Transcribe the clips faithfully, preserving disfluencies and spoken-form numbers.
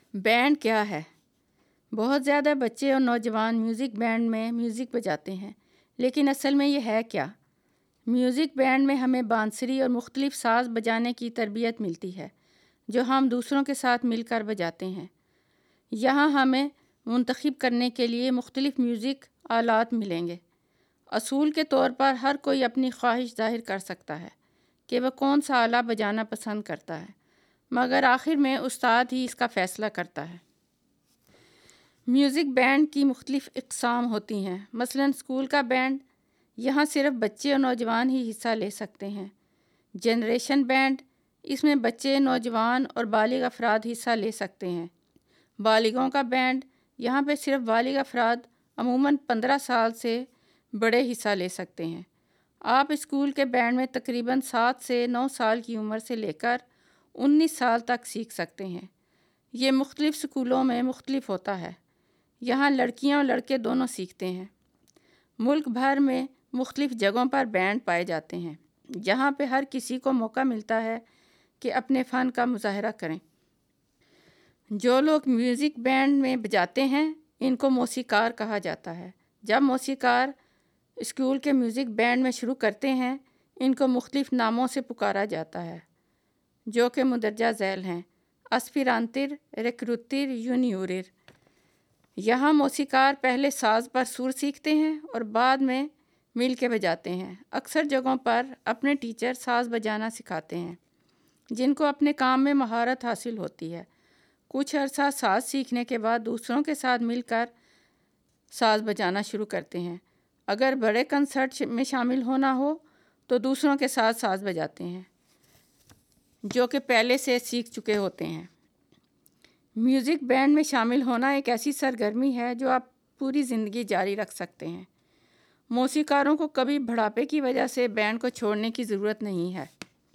Band کیا ہے؟ بہت زیادہ بچے اور نوجوان میوزک بینڈ میں میوزک بجاتے ہیں، لیکن اصل میں یہ ہے کیا؟ میوزک بینڈ میں ہمیں بانسری اور مختلف ساز بجانے کی تربیت ملتی ہے، جو ہم دوسروں کے ساتھ مل کر بجاتے ہیں۔ یہاں ہمیں منتخب کرنے کے لیے مختلف میوزک آلات ملیں گے۔ اصول کے طور پر ہر کوئی اپنی خواہش ظاہر کر سکتا ہے کہ وہ کون سا آلہ بجانا پسند کرتا ہے، مگر آخر میں استاد ہی اس کا فیصلہ کرتا ہے۔ میوزک بینڈ کی مختلف اقسام ہوتی ہیں، مثلا اسکول کا بینڈ، یہاں صرف بچے اور نوجوان ہی حصہ لے سکتے ہیں۔ جنریشن بینڈ، اس میں بچے، نوجوان اور بالغ افراد حصہ لے سکتے ہیں۔ بالغوں کا بینڈ، یہاں پہ صرف بالغ افراد عموماً پندرہ سال سے بڑے حصہ لے سکتے ہیں۔ آپ اسکول کے بینڈ میں تقریباً سات سے نو سال کی عمر سے لے کر انیس سال تک سیکھ سکتے ہیں۔ یہ مختلف اسکولوں میں مختلف ہوتا ہے۔ یہاں لڑکیاں اور لڑکے دونوں سیکھتے ہیں۔ ملک بھر میں مختلف جگہوں پر بینڈ پائے جاتے ہیں، جہاں پہ ہر کسی کو موقع ملتا ہے کہ اپنے فن کا مظاہرہ کریں۔ جو لوگ میوزک بینڈ میں بجاتے ہیں، ان کو موسیقار کہا جاتا ہے۔ جب موسیقار اسکول کے میوزک بینڈ میں شروع کرتے ہیں، ان کو مختلف ناموں سے پکارا جاتا ہے، جو کہ مندرجہ ذیل ہیں: اسپیرانتر، ریکروتر، یونیورر۔ یہاں موسیقار پہلے ساز پر سر سیکھتے ہیں اور بعد میں مل کے بجاتے ہیں۔ اکثر جگہوں پر اپنے ٹیچر ساز بجانا سکھاتے ہیں، جن کو اپنے کام میں مہارت حاصل ہوتی ہے۔ کچھ عرصہ ساز سیکھنے کے بعد دوسروں کے ساتھ مل کر ساز بجانا شروع کرتے ہیں۔ اگر بڑے کنسرٹ میں شامل ہونا ہو تو دوسروں کے ساتھ ساز بجاتے ہیں، جو کہ پہلے سے سیکھ چکے ہوتے ہیں۔ میوزک بینڈ میں شامل ہونا ایک ایسی سرگرمی ہے جو آپ پوری زندگی جاری رکھ سکتے ہیں۔ موسیقاروں کو کبھی بڑھاپے کی وجہ سے بینڈ کو چھوڑنے کی ضرورت نہیں ہے۔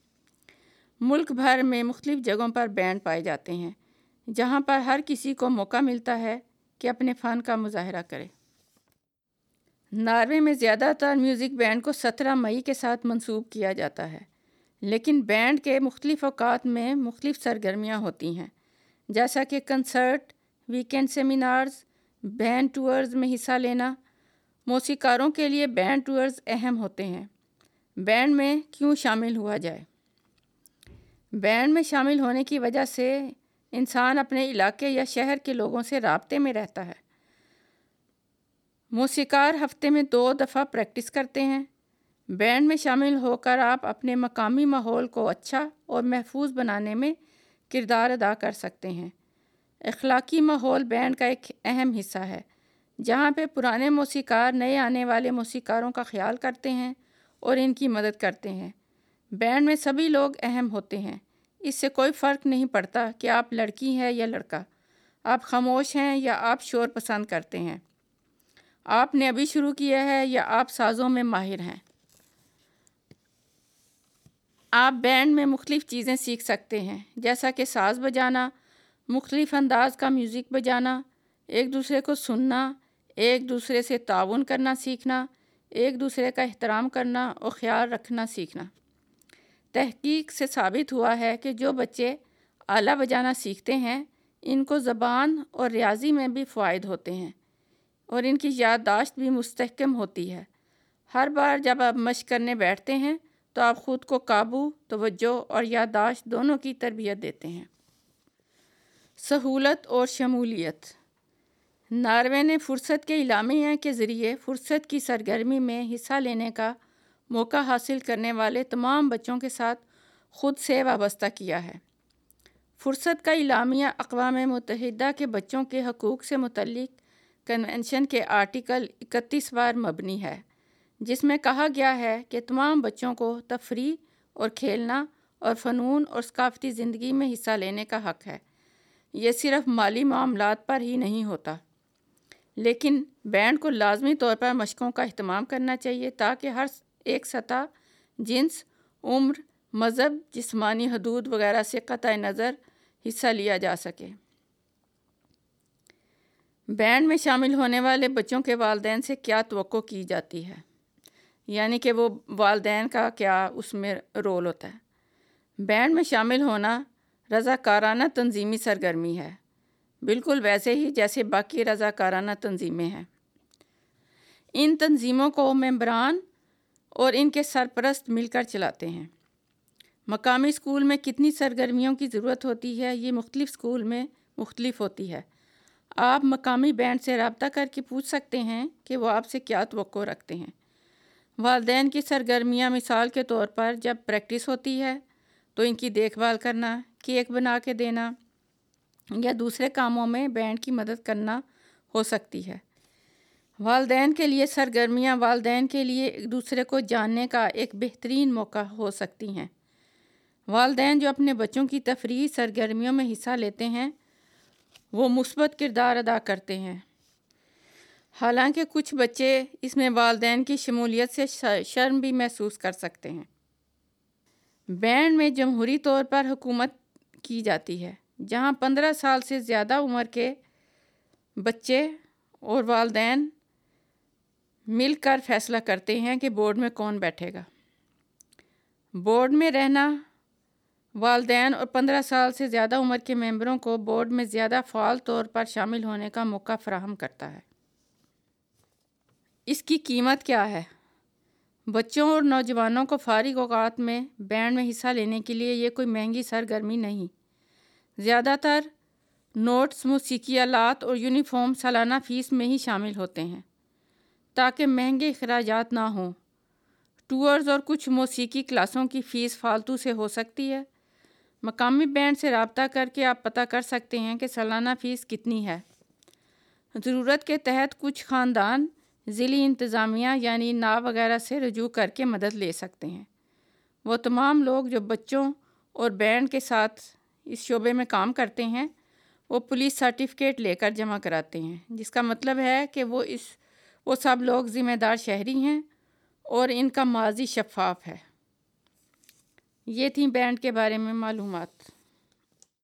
ملک بھر میں مختلف جگہوں پر بینڈ پائے جاتے ہیں، جہاں پر ہر کسی کو موقع ملتا ہے کہ اپنے فن کا مظاہرہ کرے۔ ناروے میں زیادہ تر میوزک بینڈ کو سترہ مئی کے ساتھ منسوب کیا جاتا ہے، لیکن بینڈ کے مختلف اوقات میں مختلف سرگرمیاں ہوتی ہیں، جیسا کہ concert, weekend seminars, band tours میں حصہ لینا۔ موسیقاروں کے لیے بینڈ ٹورز اہم ہوتے ہیں۔ بینڈ میں کیوں شامل ہوا جائے؟ بینڈ میں شامل ہونے کی وجہ سے انسان اپنے علاقے یا شہر کے لوگوں سے رابطے میں رہتا ہے۔ موسیقار ہفتے میں دو دفعہ پریکٹس کرتے ہیں۔ بینڈ میں شامل ہو کر آپ اپنے مقامی ماحول کو اچھا اور محفوظ بنانے میں کردار ادا کر سکتے ہیں۔ اخلاقی ماحول بینڈ کا ایک اہم حصہ ہے، جہاں پہ پرانے موسیقار نئے آنے والے موسیقاروں کا خیال کرتے ہیں اور ان کی مدد کرتے ہیں۔ بینڈ میں سبھی لوگ اہم ہوتے ہیں۔ اس سے کوئی فرق نہیں پڑتا کہ آپ لڑکی ہیں یا لڑکا، آپ خاموش ہیں یا آپ شور پسند کرتے ہیں، آپ نے ابھی شروع کیا ہے یا آپ سازوں میں ماہر ہیں۔ آپ بینڈ میں مختلف چیزیں سیکھ سکتے ہیں، جیسا کہ ساز بجانا، مختلف انداز کا میوزک بجانا، ایک دوسرے کو سننا، ایک دوسرے سے تعاون کرنا سیکھنا، ایک دوسرے کا احترام کرنا اور خیال رکھنا سیکھنا۔ تحقیق سے ثابت ہوا ہے کہ جو بچے آلہ بجانا سیکھتے ہیں، ان کو زبان اور ریاضی میں بھی فوائد ہوتے ہیں اور ان کی یادداشت بھی مستحکم ہوتی ہے۔ ہر بار جب آپ مشق کرنے بیٹھتے ہیں تو آپ خود کو قابو، توجہ اور یادداشت دونوں کی تربیت دیتے ہیں۔ سہولت اور شمولیت۔ ناروے نے فرصت کے اعلامیہ کے ذریعے فرصت کی سرگرمی میں حصہ لینے کا موقع حاصل کرنے والے تمام بچوں کے ساتھ خود سے وابستہ کیا ہے۔ فرصت کا اعلامیہ اقوام متحدہ کے بچوں کے حقوق سے متعلق کنونشن کے آرٹیکل اکتیس پر مبنی ہے، جس میں کہا گیا ہے کہ تمام بچوں کو تفریح اور کھیلنا اور فنون اور ثقافتی زندگی میں حصہ لینے کا حق ہے۔ یہ صرف مالی معاملات پر ہی نہیں ہوتا، لیکن بینڈ کو لازمی طور پر مشقوں کا اہتمام کرنا چاہیے تاکہ ہر ایک سطح، جنس، عمر، مذہب، جسمانی حدود وغیرہ سے قطع نظر حصہ لیا جا سکے۔ بینڈ میں شامل ہونے والے بچوں کے والدین سے کیا توقع کی جاتی ہے، یعنی کہ وہ والدین کا کیا اس میں رول ہوتا ہے۔ بینڈ میں شامل ہونا رضاکارانہ تنظیمی سرگرمی ہے۔ بالکل ویسے ہی جیسے باقی رضاکارانہ تنظیمیں ہیں۔ ان تنظیموں کو ممبران اور ان کے سرپرست مل کر چلاتے ہیں۔ مقامی اسکول میں کتنی سرگرمیوں کی ضرورت ہوتی ہے، یہ مختلف اسکول میں مختلف ہوتی ہے۔ آپ مقامی بینڈ سے رابطہ کر کے پوچھ سکتے ہیں کہ وہ آپ سے کیا توقع رکھتے ہیں۔ والدین کی سرگرمیاں مثال کے طور پر جب پریکٹس ہوتی ہے تو ان کی دیکھ بھال کرنا، کیک بنا کے دینا یا دوسرے کاموں میں بینڈ کی مدد کرنا ہو سکتی ہے۔ والدین کے لیے سرگرمیاں والدین کے لیے ایک دوسرے کو جاننے کا ایک بہترین موقع ہو سکتی ہیں۔ والدین جو اپنے بچوں کی تفریحی سرگرمیوں میں حصہ لیتے ہیں وہ مثبت کردار ادا کرتے ہیں، حالانکہ کچھ بچے اس میں والدین کی شمولیت سے شرم بھی محسوس کر سکتے ہیں۔ بینڈ میں جمہوری طور پر حکومت کی جاتی ہے، جہاں پندرہ سال سے زیادہ عمر کے بچے اور والدین مل کر فیصلہ کرتے ہیں کہ بورڈ میں کون بیٹھے گا۔ بورڈ میں رہنا والدین اور پندرہ سال سے زیادہ عمر کے ممبروں کو بورڈ میں زیادہ فعال طور پر شامل ہونے کا موقع فراہم کرتا ہے۔ اس کی قیمت کیا ہے؟ بچوں اور نوجوانوں کو فارغ اوقات میں بینڈ میں حصہ لینے کے لیے یہ کوئی مہنگی سرگرمی نہیں۔ زیادہ تر نوٹس، موسیقی آلات اور یونیفارم سالانہ فیس میں ہی شامل ہوتے ہیں تاکہ مہنگے اخراجات نہ ہوں۔ ٹورز اور کچھ موسیقی کلاسوں کی فیس فالتو سے ہو سکتی ہے۔ مقامی بینڈ سے رابطہ کر کے آپ پتہ کر سکتے ہیں کہ سالانہ فیس کتنی ہے۔ ضرورت کے تحت کچھ خاندان ضلعی انتظامیہ یعنی ناء وغیرہ سے رجوع کر کے مدد لے سکتے ہیں۔ وہ تمام لوگ جو بچوں اور بینڈ کے ساتھ اس شعبے میں کام کرتے ہیں وہ پولیس سرٹیفکیٹ لے کر جمع کراتے ہیں، جس کا مطلب ہے کہ وہ اس وہ سب لوگ ذمہ دار شہری ہیں اور ان کا ماضی شفاف ہے۔ یہ تھیں بینڈ کے بارے میں معلومات۔